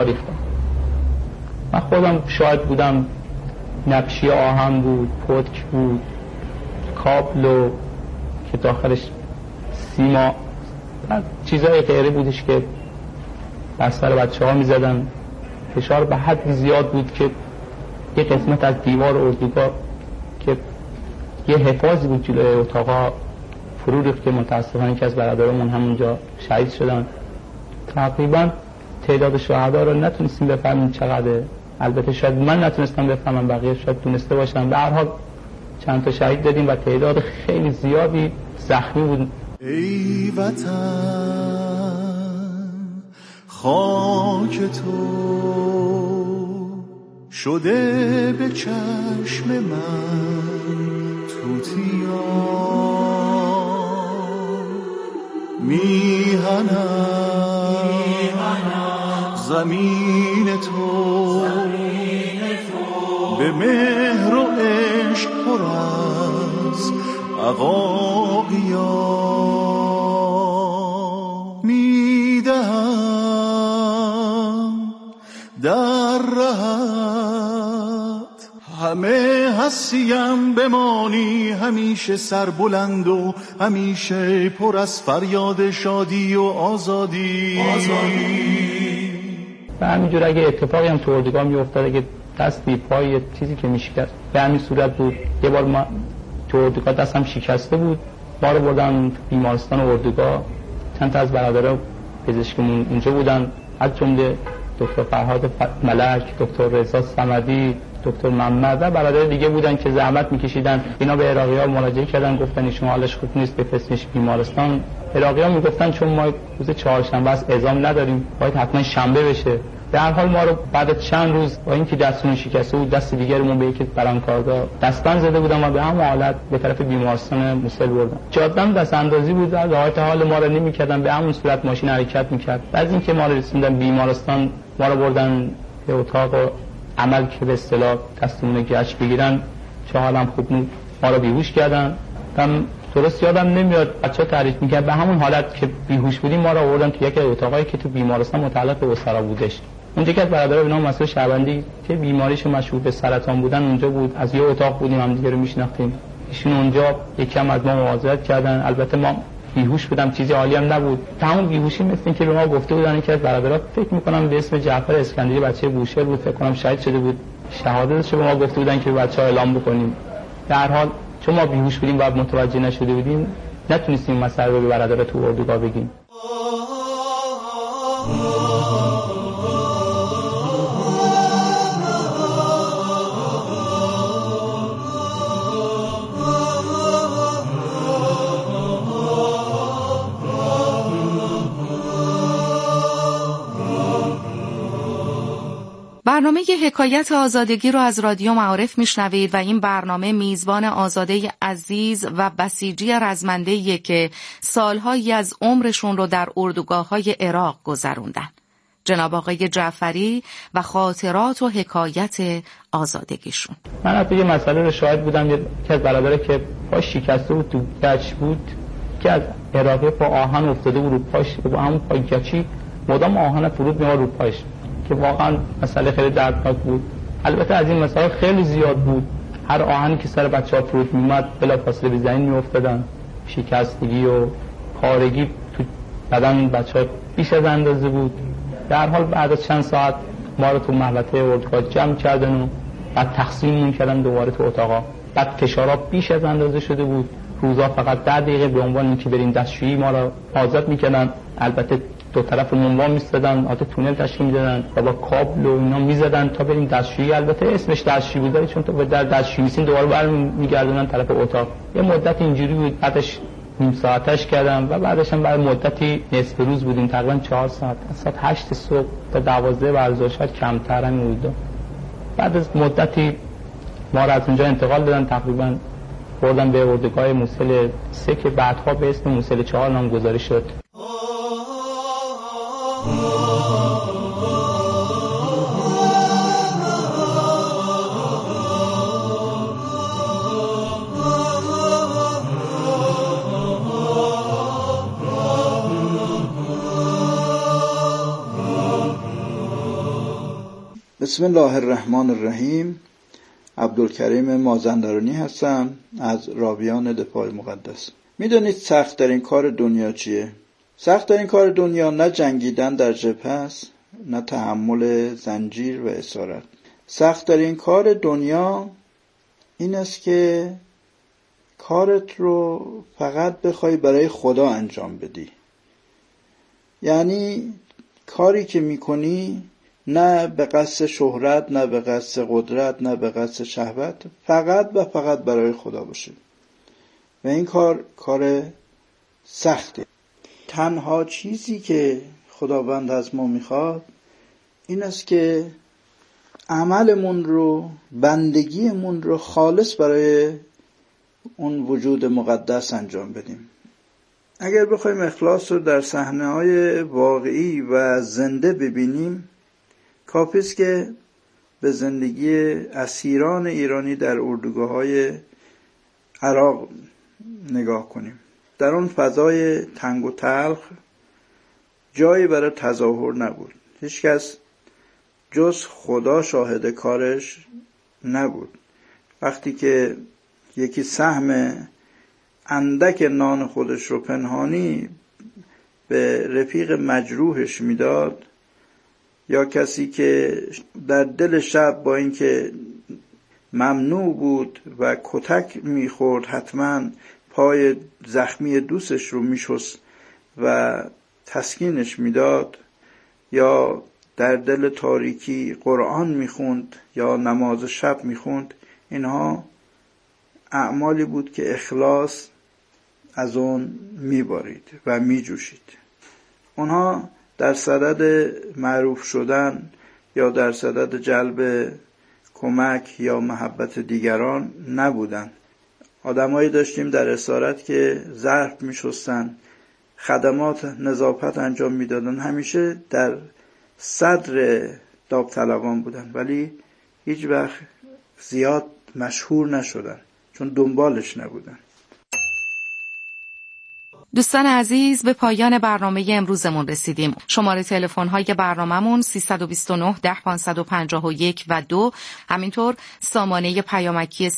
ریختن. من خودم شاهد بودم، نقشی آهن بود، پتک بود، کابل و که داخلش سیما و چیزای غیره بودش که بر سر بچه‌ها می‌زدن. فشار به حد زیاد بود که یه قسمت از دیوار اردوگاه که یه حفاظی بود جلوی اتاقا فرو ریخت که متاسفانه یکی از برادرامون همونجا شهید شدن. تقریبا تعداد شهدا رو نتونستیم بفهمیم چقدره. البته شاید من نتونستم بفهمم، بقیه شاید تونسته باشن. به هر حال چند تا شهید دادیم و تعداد خیلی زیادی زخمی بود. ای وطن خاک تو شده به چشم من توتیا، میهنم زمین تو به مهر و عشق پر از عقاقیا، میدهم در رهت همه هستیم بمانی، همیشه سربلند و همیشه پر از فریاد شادی و آزادی. و همینجور اگه اتفاقی هم تو اردوگاه میافتاد، اگه دستی پای چیزی که میشکست به همین صورت بود. یه بار ما تو اردوگاه دستم شکسته بود، ما رو بردن بیمارستان اردوگاه. چند تا از برادرها پزشکمون اونجا بودن، از جمله دکتر فرهاد ملک، دکتر رضا صمدی، دکتر محمد و برادر دیگه بودن که زحمت میکشیدن. اینا به عراقی‌ها مراجعه کردن، گفتن ایشون حالش خوب نیست، بفرستینش بیمارستان. عراقی‌ها میگفتن چون ما روز چهارشنبه است اعزام نداریم، باید حتما شنبه بشه. در حال ما رو بعد چند روز با اینکه دستمون شکسته بود، دست دیگرمون به یکی برانکارگاه دستبند زده بودن و به همون حالت به طرف بیمارستان موسل بردن. جاده‌ام دست اندازی بود، راحت حال ما رو نمی‌کردن، به همون صورت ماشین حرکت می‌کرد. بعد اینکه ما رو رسوندن بیمارستان، ما رو بردن به اتاق عمل که به اصطلاح دستمون رو گچ بگیرن. چه حالم خوب بود، ما رو بیهوش کردن. درست یادم نمیاد بچه‌ها تعریف می‌کرد به همون حالت که بیهوش بودیم ما رو آوردن تو یکی از اتاقایی که تو بیمارستان متعلق به اسرا بودش. اونجا که از برادرها به نام مسئول شعبندی که بیماریش مشهور به سرطان بودن اونجا بود. از یه اتاق بودیم، هم دیگه رو میشناختیم. ایشون اونجا یکم از ما مواظبت کردن. البته ما بیهوش بودم، چیزی عالی هم نبود. تمام بیهوشی مثل این که به ما گفته بودن که از برادرها فکر می‌کنم به اسم جعفر اسکندری بچه بوشهر بود، فکر کنم شهید شده بود. شهادتش به ما گفته بودن که بچه‌ها اعلام بکنیم. در حال چون ما بیهوش بودیم و متوجه نشده بودیم، نتونستیم مسئله رو به برادر تو اردوگاه بگیم. برنامه حکایت آزادگی رو از رادیو معارف میشنوید و این برنامه میزبان آزاده عزیز و بسیجی رزمنده‌ایه که سالهایی از عمرشون رو در اردوگاه‌های عراق گذروندن. جناب آقای جعفری و خاطرات و حکایت آزادگیشون. من حتی یه مسئله رو شاهد بودم، یکی از برادرها که پاش شکسته بود تو گچ بود که از عراقی با آهن افتاده بود رو پاش، با همون پای گچی مدام آهن فرود میاد رو پاش که واقعا مسئله خیلی دردناک بود. البته از این مسائل خیلی زیاد بود. هر آهنی که سر بچه‌ها فرود میومد بلافاصله به زمین میافتادن. شکستگی و پارگی تو بدن بچه‌ها بیش از اندازه بود. در حال بعد از چند ساعت ما رو تو محوطه اردوگاه جمع کردن و بعد تقسیم کردن دوباره تو اتاقا. بعد فشارها بیش از اندازه شده بود. روزا فقط 10 دقیقه به عنوان اینکه بریم دستشویی ما رو آزاد می‌کردن. البته دو طرف منوان می‌استادن، آت تونل تشکیل می‌دادن و با کابل و اینا می‌زدن تا بریم دستشویی. البته اسمش دستشویی بود چون تو به دستشویی می‌سین دوباره برمیگردونن طرف اتاق. یه مدت اینجوری بود. بعدش نیم ساعتش کردم و بعدش هم بعد مدتی نصف روز بودیم، تقریبا 4 ساعت، از ساعت 8 صبح تا 12 ورزش شاید کمتر هم بود. بعد از مدتی ما را از اونجا انتقال دادن، تقریبا بردن به اردوگاه موسل 3 که بعدها به اسم موسل 4 نامگذاری شد. بسم الله الرحمن الرحیم. عبدالکریم مازندرانی هستم از راویان دفاع مقدس. میدونید سخت‌ترین کار دنیا چیه؟ سخت‌ترین کار دنیا نه جنگیدن در جبهه است، نه تحمل زنجیر و اسارت. سخت‌ترین کار دنیا این است که کارت رو فقط بخوای برای خدا انجام بدی. یعنی کاری که میکنی نه به قصد شهرت، نه به قصد قدرت، نه به قصد شهوت، فقط و فقط برای خدا باشه. و این کار سخته. تنها چیزی که خداوند از ما میخواد این است که عملمون رو، بندگیمون رو خالص برای اون وجود مقدس انجام بدیم. اگر بخوایم اخلاص رو در صحنه‌های واقعی و زنده ببینیم، کافی است که به زندگی اسیران ایرانی در اردوگاه‌های عراق نگاه کنیم. در اون فضای تنگ و تلخ جایی برای تظاهر نبود. هیچ کس جز خدا شاهد کارش نبود. وقتی که یکی سهم اندک نان خودش رو پنهانی به رفیق مجروحش میداد، یا کسی که در دل شب با اینکه ممنوع بود و کتک میخورد حتما پای زخمی دوستش رو میشست و تسکینش میداد، یا در دل تاریکی قرآن میخوند یا نماز شب میخوند، اینها اعمالی بود که اخلاص از اون میبارید و میجوشید. اونها در صدد معروف شدن یا در صدد جلب کمک یا محبت دیگران نبودن. آدمایی داشتیم در اسارت که ظرف میشستن، خدمات نظافت انجام میدادن، همیشه در صدر داوطلبان بودن، ولی هیچ وقت زیاد مشهور نشدن چون دنبالش نبودن. دوستان عزیز، به پایان برنامه امروزمون رسیدیم. شماره تلفن‌های برنامه‌مون 329 10 551 و 2، همینطور سامانه پیامکی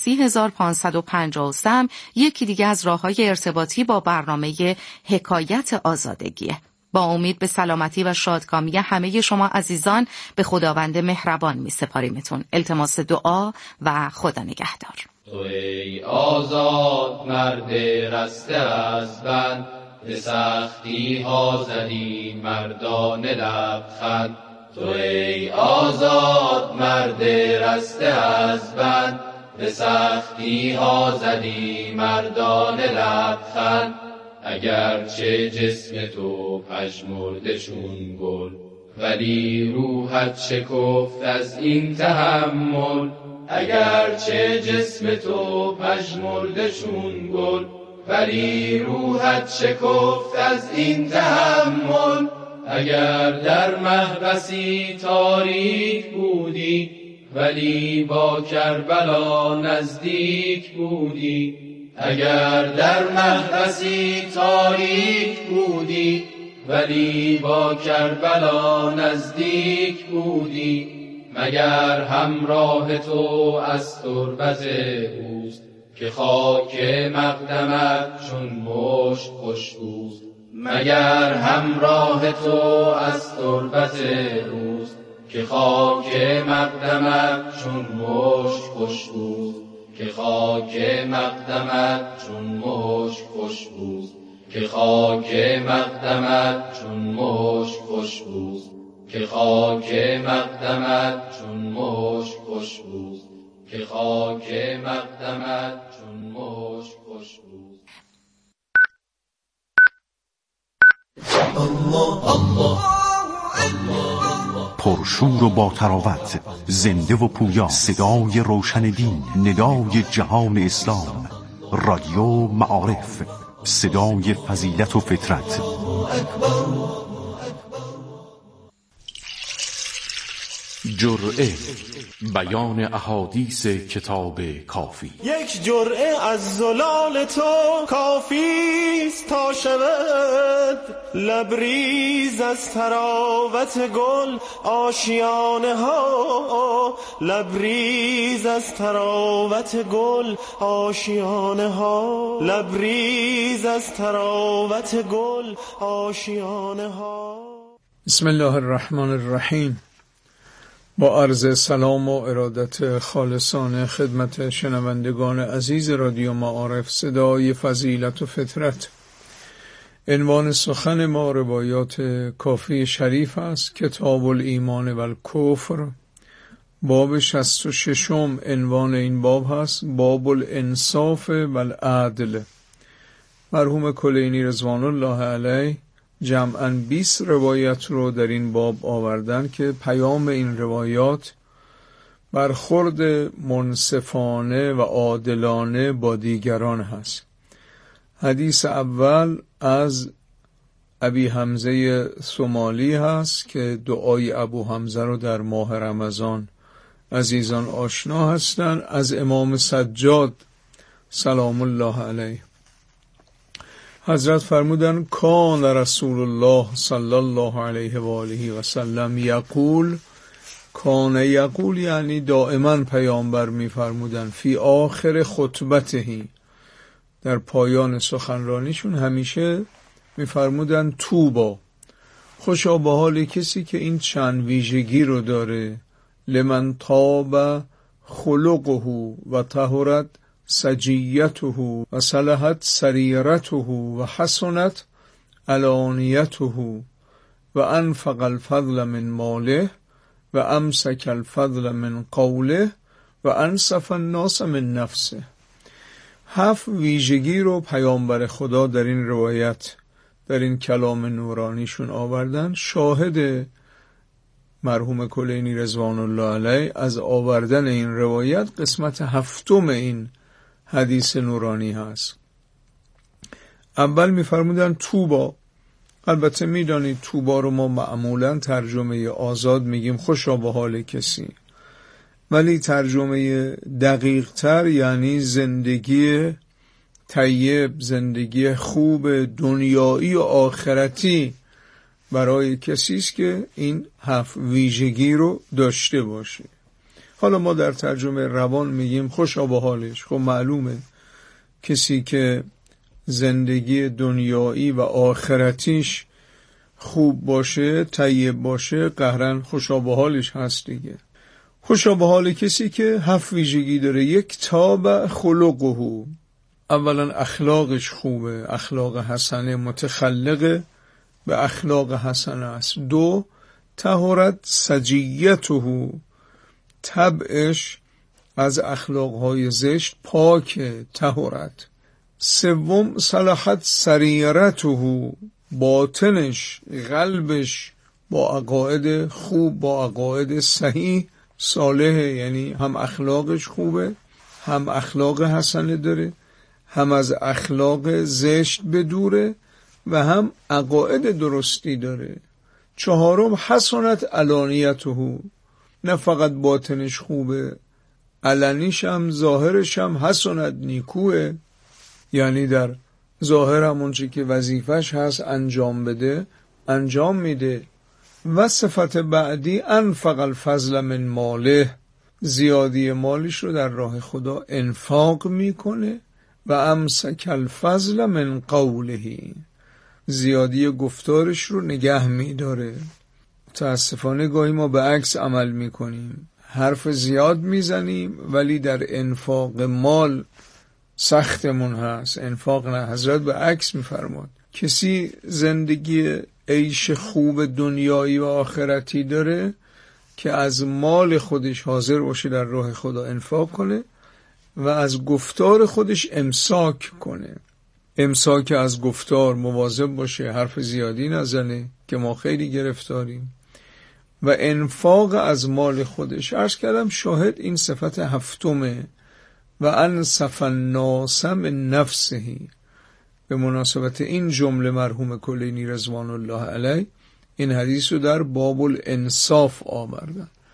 30553 یکی دیگه از راه‌های ارتباطی با برنامه حکایت آزادگیه. با امید به سلامتی و شادکامی همه شما عزیزان به خداوند مهربان می‌سپاریمتون. التماس دعا و خدا نگهدار. تو ای آزاد مرد رسته از بند، به سختی ها زدی مردانه لبخند. تو ای آزاد مرد رسته از بند، به سختی ها زدی مردانه لبخند. اگرچه جسم تو پژمرده چون گل، ولی روحت شکفت از این تحمل. اگرچه جسم تو پژمرده چون گل، ولی روحت شکفت از این تحمل. اگر در محبسی تاریک بودی، ولی با کربلا نزدیک بودی. اگر در محبسی تاریک بودی، ولی با کربلا نزدیک بودی. مگر همراه تو از تربت اوست، که خاک مقدمت چون مشت خوشبوست. مگر همراه تو از تربت اوست، که خاک مقدمت چون مشت خوشبوست. که خاک مقدمت چون مشک خوشبوست. که خاک مقدمت چون مشک خوشبوست. که خاک مقدمت چون مشک خوشبوست. که خاک مقدمت چون مشک خوشبوست. الله الله پرشور و با تراوت، زنده و پویا، صدای روشن دین، ندای جهان اسلام، رادیو معارف، صدای فضیلت و فطرت. جرعه بیان احادیث کتاب کافی. یک جرعه از زلال تو کافیست تا شود لبریز از تراوت گل آشیانه ها، لبریز از تراوت گل آشیانه ها، لبریز از تراوت گل آشیانه ها. بسم الله الرحمن الرحیم. با عرض سلام و ارادت خالصانه خدمت شنوندگان عزیز رادیو معارف صدای فضیلت و فطرت، عنوان سخن ما روایات کافی شریف است. کتاب الایمان و الکفر، باب 66. عنوان این باب هست باب الانصاف و العدل. مرحوم کلینی رضوان الله علیه جمعاً 20 روایت رو در این باب آوردن که پیام این روایات برخورد منصفانه و عادلانه با دیگران هست. حدیث اول از ابی حمزه ثمالی هست که دعای ابو حمزه رو در ماه رمضان عزیزان آشنا هستند. از امام سجاد سلام الله علیه حضرت فرمودن کان رسول الله صلی الله علیه و آله و سلم یقول، کان یقول یعنی دائما پیامبر می فرمودن، فی آخر خطبتهی، در پایان سخنرانیشون همیشه می فرمودن توبا، خوشا به حال کسی که این چند ویژگی رو داره، لمن طاب خلقه و طهرت سجیته و صلحت سریرته و حسنت علانیته و انفق الفضل من ماله و امسک الفضل من قوله و انصف الناس من نفسه. 7 ویژگی رو پیامبر خدا در این روایت، در این کلام نورانیشون آوردن. شاهد مرحوم کلینی رضوان الله علیه از آوردن این روایت قسمت 7 این حدیث نورانی هست. اول می‌فرمودن توبا. البته میدانید توبا رو ما معمولاً ترجمه آزاد میگیم خوشا به حال کسی، ولی ترجمه دقیق تر یعنی زندگی طیب، زندگی خوب دنیایی و آخرتی برای کسی است که این 7 ویژگی رو داشته باشه. حالا ما در ترجمه روان میگیم خوشا به حالش. خب معلومه کسی که زندگی دنیایی و آخرتیش خوب باشه، طیب باشه، قهرن خوشا به حالش هست دیگه. خوشا به حال کسی که 7 ویژگی داره. یک طاب خلقه، اولا اخلاقش خوبه، اخلاق حسنه، متخلقه به اخلاق حسنه است. 2 طهرت سجیته، طبعش از اخلاقهای زشت پاک، طهارت. 3 صلحت سریرته، باطنش، قلبش با عقاید خوب، با عقاید صحیح صالحه، یعنی هم اخلاقش خوبه، هم اخلاق حسنه داره، هم از اخلاق زشت بدوره و هم عقاید درستی داره. 4 حسنت علانیته، نه فقط باطنش خوبه، علنیش هم ظاهرش هم حسنت نیکوه، یعنی در ظاهر همون چی که وظیفش هست انجام بده انجام میده. و صفت بعدی انفق الفضل من ماله، زیادی مالش رو در راه خدا انفاق میکنه. و امسک الفضل من قوله، زیادی گفتارش رو نگه میداره. متاسفانه گاهی ما به عکس عمل میکنیم، حرف زیاد میزنیم ولی در انفاق مال سختمون هست. انفاق نه، حضرت به عکس میفرماد. کسی زندگی عیش خوب دنیایی و آخرتی داره که از مال خودش حاضر باشه در راه خدا انفاق کنه و از گفتار خودش امساک کنه. امساک از گفتار، مواظب باشه حرف زیادی نزنه که ما خیلی گرفتاریم. و انفاق از مال خودش. عرض کردم شاهد این صفت 7 و انصف الناس من نفسه. به مناسبت این جمله مرحوم کلینی رضوان الله علیه این حدیث رو در باب الانصاف آوردن.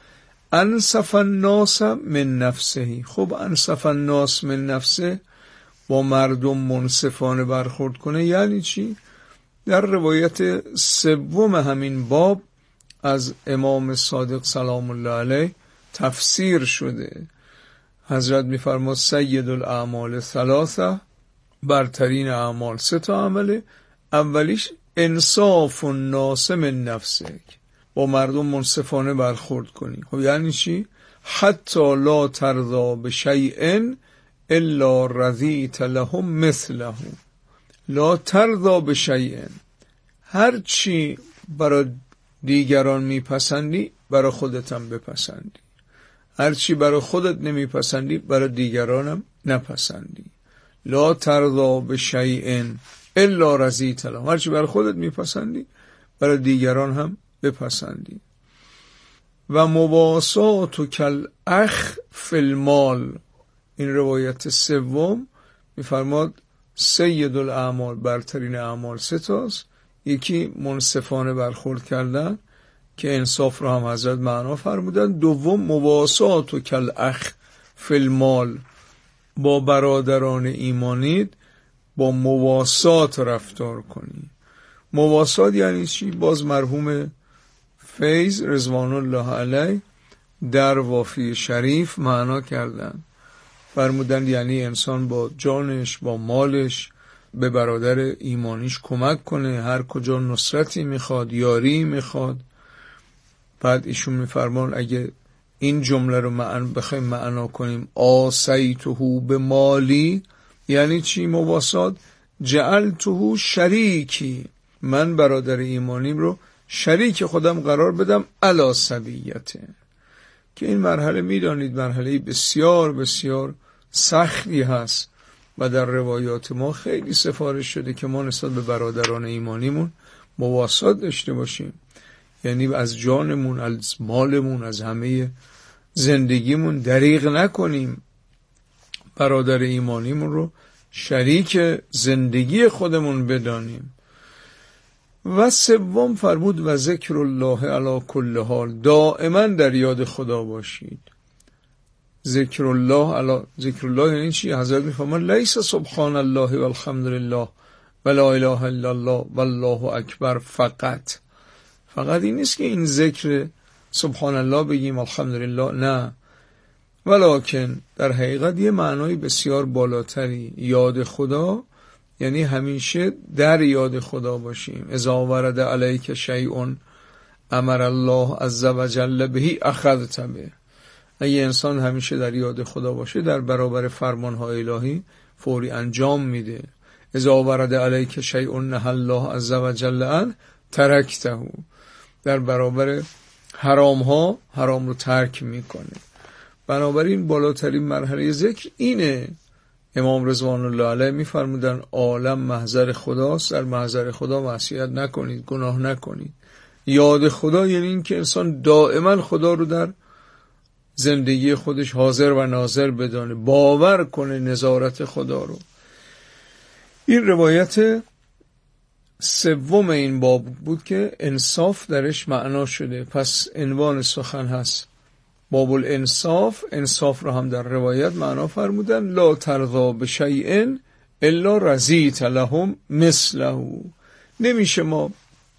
انصف الناس من نفسه. خب انصف الناس من نفسه، با مردم منصفانه برخورد کنه یعنی چی؟ در روایت سوم همین باب از امام صادق سلام الله علیه تفسیر شده. حضرت می‌فرماد سید الاعمال ثلاثه، برترین اعمال 3 تا عمله. اولیش انصاف الناس من نفسک، با مردم منصفانه برخورد کنی. خب یعنی چی؟ حتی لا ترضا بشیء الا رضیت لهم مثله. لا ترضا بشیء، هر چی برای دیگران میپسندی برای خودت هم بپسندی، هر چی برای خودت نمیپسندی برای دیگرانم نپسندی. لا ترضا بشیء الا رضیت لهم، هر چی برای خودت میپسندی برای دیگران هم بپسندی. و مواسات کالاخ فی المال، این روایت سوم میفرماد سید الاعمال، برترین اعمال 3 تاست. یکی منصفانه برخورد کردن که انصاف رو هم حضرت معنا فرمودن. دوم مواسات کالاخ فی المال، با برادران ایمانید با مواسات رفتار کنی. مواسات یعنی چی؟ باز مرحوم فیض رضوان الله علیه در وافی شریف معنا کردن، فرمودن یعنی انسان با جانش با مالش به برادر ایمانیش کمک کنه، هر کجا نصرتی میخواد، یاری میخواد. بعد ایشون میفرمان اگه این جمله رو بخوایم معنا کنیم آسیته به مالی، یعنی چی مواسات؟ جعلته شریکی، من برادر ایمانیم رو شریک خودم قرار بدم علی سبیته. که این مرحله میدانید مرحله بسیار بسیار سختی هست و در روایات ما خیلی سفارش شده که ما نسبت به برادران ایمانیمون مواسات داشته باشیم، یعنی از جانمون، از مالمون، از همه زندگیمون دریغ نکنیم، برادر ایمانیمون رو شریک زندگی خودمون بدانیم. و سوم فرمود و ذکر الله علی کل حال، دائما در یاد خدا باشید. ذکر الله یعنی چی؟ حضرت میفرمایند لیس سبحان الله والحمد لله ولا اله الا الله والله اکبر فقط این نیست که این ذکر سبحان الله بگیم الحمدلله، نه، ولکن در حقیقت یه معنای بسیار بالاتری. یاد خدا یعنی همیشه در یاد خدا باشیم. اذا ورد علیک شیء امر الله عز وجل به اخذت به. اگه انسان همیشه در یاد خدا باشه در برابر فرمانهای الهی فوری انجام میده. اذا ورد علیک شیء نهی الله عز وجل عنه ترکته، در برابر حرام رو ترک میکنه. بنابراین بالاترین مرحله ذکر اینه. امام رضوان الله علیه میفرمودن عالم محضر خداست، در محضر خدا معصیت نکنید، گناه نکنید. یاد خدا یعنی این که انسان دائما خدا رو در زندگی خودش حاضر و ناظر بدانه، باور کنه نظارت خدا رو. این روایت سوم این باب بود که انصاف درش معنا شده. پس عنوان سخن هست باب الانصاف. انصاف رو هم در روایت معنا فرمودن لا ترضا بشیء الا رضیت لهم مثله. نمیشه ما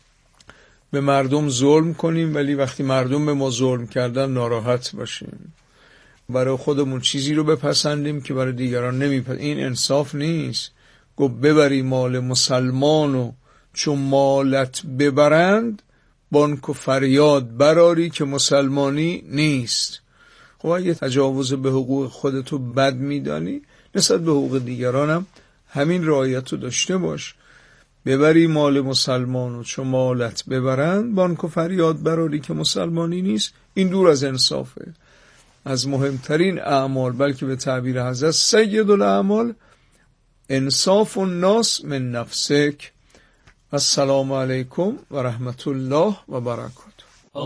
به مردم ظلم کنیم ولی وقتی مردم به ما ظلم کردن ناراحت باشیم، برای خودمون چیزی رو بپسندیم که برای دیگران نمیپسندیم. این انصاف نیست. گفت ببری مال مسلمانو چون مالت ببرند بانک و فریاد براری که مسلمانی نیست. خب اگه تجاوز به حقوق خودتو بد میدانی نسبت به حقوق دیگرانم همین رعایت رو داشته باش. ببری مال مسلمانو چون مالت ببرند بانک و فریاد براری که مسلمانی نیست. این دور از انصافه. از مهمترین اعمال، بلکه به تعبیر حضرت سید الاعمال، انصاف الناس من نفسک. السلام علیکم و رحمت الله و برکاته.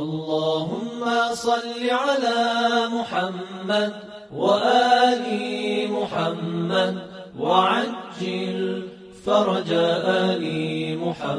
اللهم صل على محمد وآل محمد وعجل فرج آل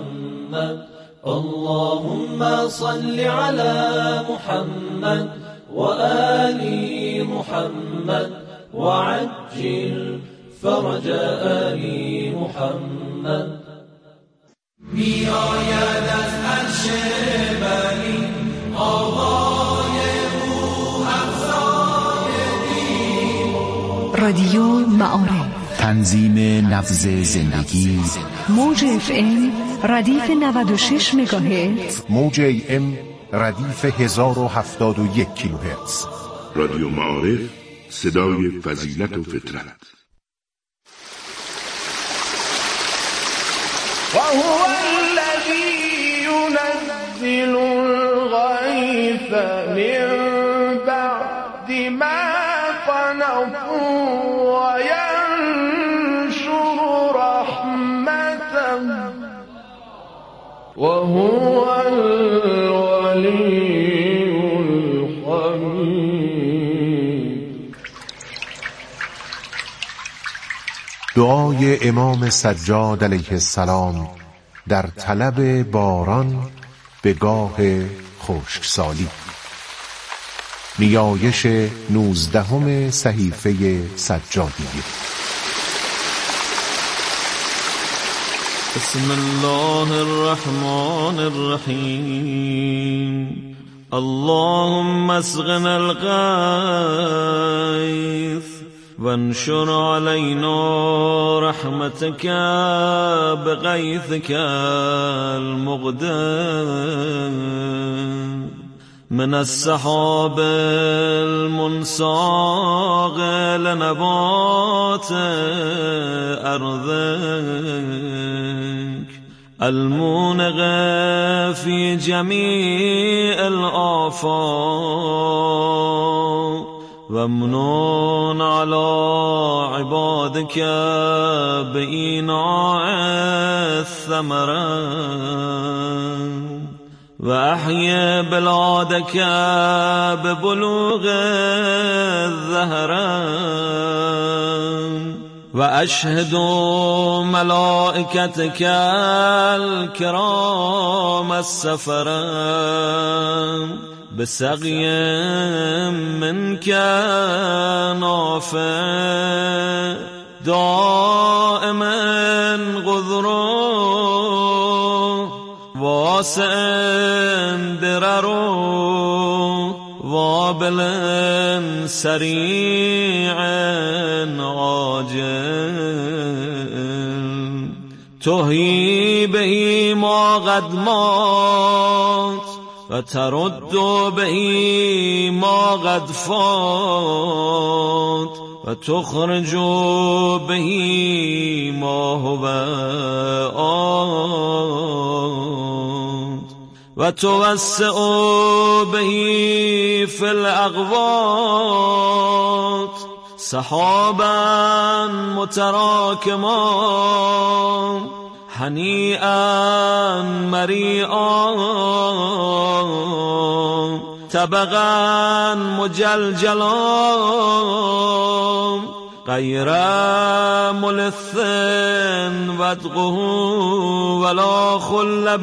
محمد. اللهم صل على محمد وآل محمد وعجل فرج آل محمد. می آید از عرش بلی آوای او افزای دین. رادیو معارف، تنظیم نبض زندگی. موج FM ردیف 96 مگاهرتز، موج AM ردیف 1071 کیلوهرتز. رادیو معارف، صدای فضیلت و فطرت. وهو الذي ينزل الغيث من بعد ما قنطوا وينشر رحمته وهو الولي الحميد. دعای امام سجاد علیه السلام در طلب باران به گاه خشکسالی. نیایش 19 صحیفه سجادیه. بسم الله الرحمن الرحیم. اللهم اسقنا الغیث وانشر علينا رحمتك بغيثك المقدم من السحاب المنساق لنبات أرضك المونغ في جميع الآفاق وامنون على عبادك بإيناع الثمرات وأحيي بلادك ببلوغ الزهران وأشهد ملائكتك الكرام السفران بسقي منك نافع دائما غذرا واسع درر وابل سريع عاجل تحيي به ما قد مات وترد به ما قد فات وتخرج به ما هو آت وتوسع به في الأغواط سحابا متراكما هنيئا مريئا طبقا مجلجلا غير ملث ودغه ولا خلب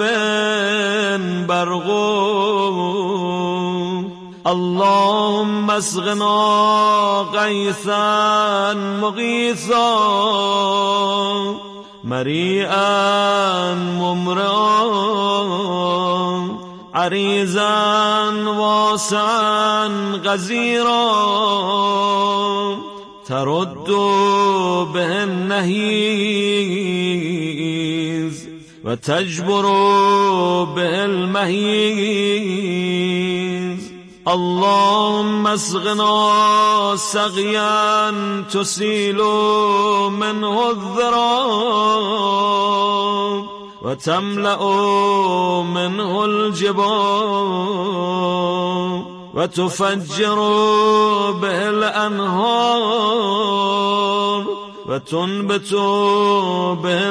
برغو اللهم اسقنا غيثا مغيثا مريئا ممرا عريزا واسعا غزيرا ترد به النهيز وتجبر به المهيز اللهم اسقنا سقيا تسيل منه الذراب وتملأ منه الجبال وتفجر به الأنهار وتنبت به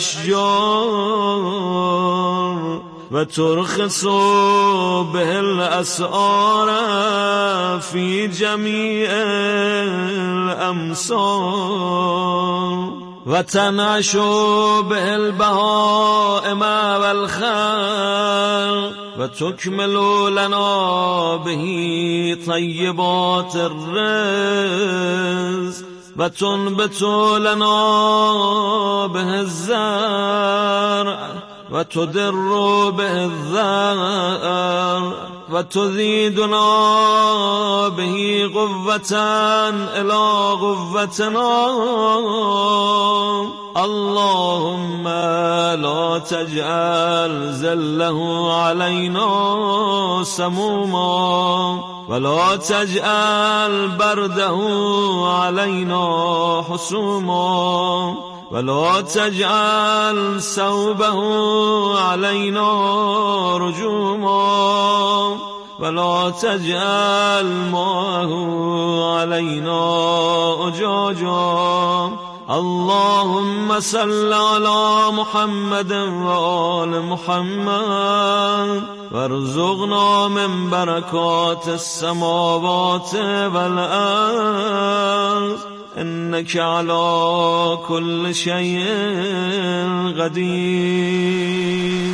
الأشجار وترخص به الأسعار في جميع الأمصار وتنعش به البهائم والخلق و تکمل لنا به طیبات الرزق و تنبت لنا به الزرع و تدر به الذر و تزیدنا به قوتا الی قوتنا. اللهم لا تجعل ذله علينا سموما ولا تجعل برده علينا حسوما ولا تجعل ثوبه علينا رجوما ولا تجعل ماءه علينا أجاجا. اللهم صل على محمد وآل محمد وارزقنا من بركات السماوات والأرض إنك على كل شيء قدير.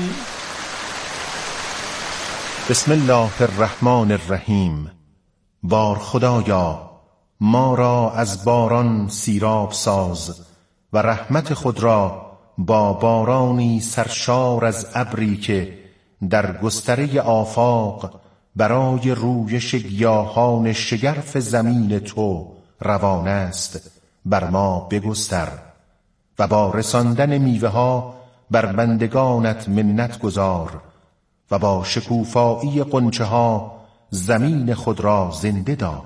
بسم الله الرحمن الرحیم. بار خدایا ما را از باران سیراب ساز و رحمت خود را با بارانی سرشار از ابری که در گستره آفاق برای رویش گیاهان شگرف زمین تو روان است بر ما بگستر و با رساندن میوه ها بر بندگانت منت گذار و با شکوفایی غنچه ها زمین خود را زنده دار.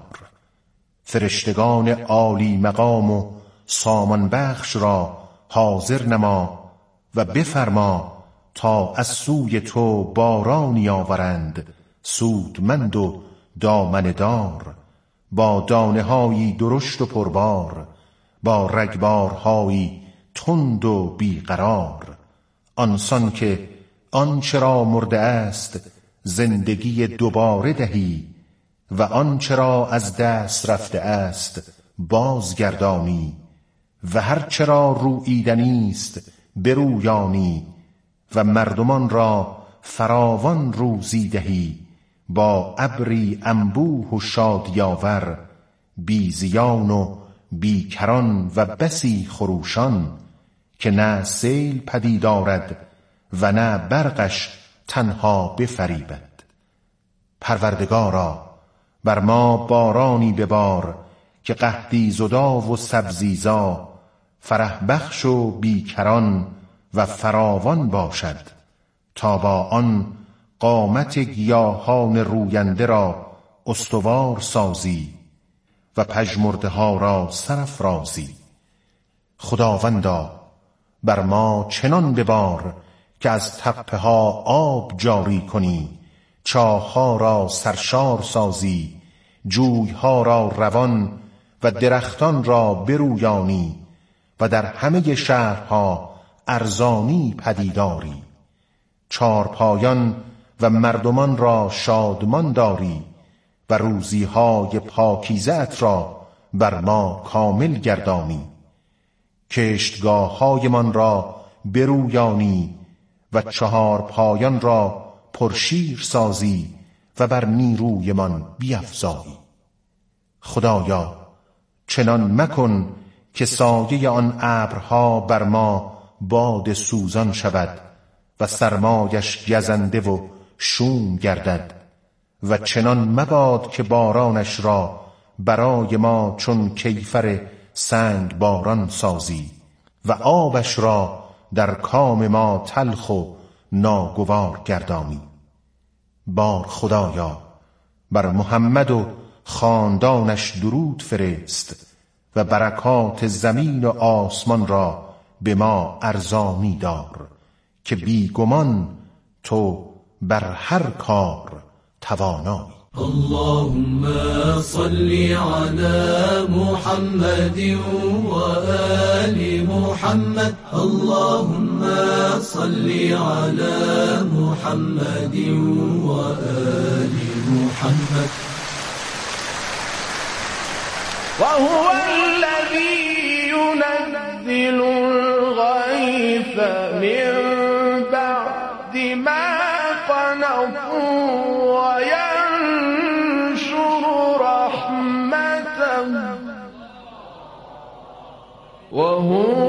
فرشتگان عالی مقام و سامان بخش را حاضر نما و بفرما تا از سوی تو بارانی آورند سودمند و دامنه دار، با دانه هایی درشت و پربار، با رگبارهایی تند و بیقرار. آنسان که آنچه را مرده است زندگی دوباره دهی و آنچه را از دست رفته است بازگردانی و هر چه را روییدنی است برویانی و مردمان را فراوان روزی دهی با ابری انبوه و شادیاور، بی زیان و بیکران و بسی خروشان که نه سیل پدید آرد و نه برقش تنها بفریبد. پروردگارا بر ما بارانی ببار که قحطی زدا و سبزیزا، فرح بخش و بیکران و فراوان باشد، تا با آن قامت گیاهان روینده را استوار سازی و پژمرده ها را سرافرازی. خداوندا بر ما چنان ببار که از تپه ها آب جاری کنی، چاه‌ها را سرشار سازی، جوی‌ها را روان و درختان را برویانی و در همه شهرها ارزانی پدیداری. چارپایان و مردمان را شادمان داری و روزی‌های پاکیزه‌ات را بر ما کامل گردانی. کشتگاه‌هایمان را برویانی و چهارپایان را پرشیر سازی و بر نیرویمان بیفزایی. خدایا چنان مکن که سایه آن ابرها بر ما باد سوزان شود و سرمایش گزنده و شوم گردد و چنان مباد که بارانش را برای ما چون کیفر سنگ باران سازی و آبش را در کام ما تلخ و ناگوار گردانی. بار خدایا بر محمد و خاندانش درود فرست و برکات زمین و آسمان را به ما ارزانی دار که بیگمان تو بر هر کار توانایی. اللهم صل على محمد وآل محمد. اللهم صل على محمد وآل محمد. وهو الذي ينزل الغيث من بعد ما قنطوا وينشر رحمته وهو